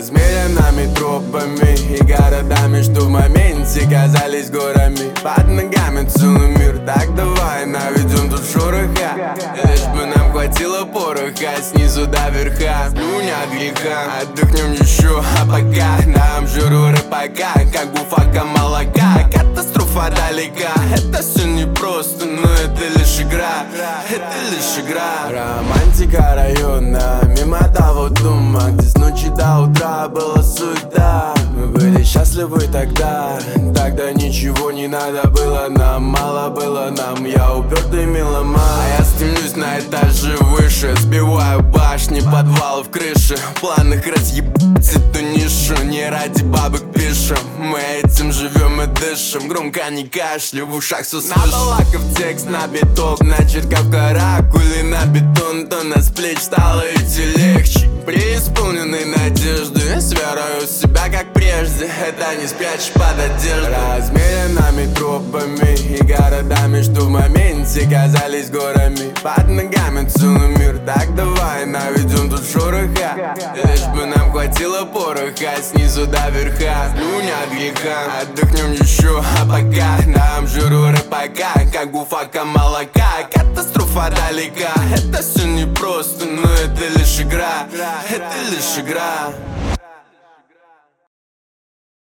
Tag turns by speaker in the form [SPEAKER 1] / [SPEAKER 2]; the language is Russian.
[SPEAKER 1] Размеренными тропами и городами, что в моменте казались горами. Под ногами целый мир, так давай наведем тут шороха. Лишь бы нам хватило пороха, снизу до верха. Плюнь от греха, отдохнем еще, а пока нам жру рыбака, как буфака молока. Катастрофа далека, это все непросто, но это лишь игра, это лишь игра. Романтика района, мимо того дома, где с ночи до утра была суета. Мы были счастливы тогда ничего не надо было нам, мало было нам. Я упертый меломан, а я стремлюсь на этаже выше. Сбиваю башни, подвалы в крыше. В планах разъебать эту нишу, не ради бабок пишем. Мы этим живем и дышим, громко не кашля, в ушах все слышим. Набалакав текст на биток, начеркав каракули на бетон, то на с плеч стало идти легче. Преисполненный надежды, с верою в себя как прежде, это не спрячешь под одеждой. Размеренными тропами и городами, что в моменте казались горами. Под ногами целый мир, так давай наведем тут шороха. Лишь бы нам хватило пороха, снизу до верха. Плюнь от греха, отдохнем еще, а пока нам жру рыбака, как буфака молока. Катастрофа далека, это все непросто, но это лишь игра, это лишь игра.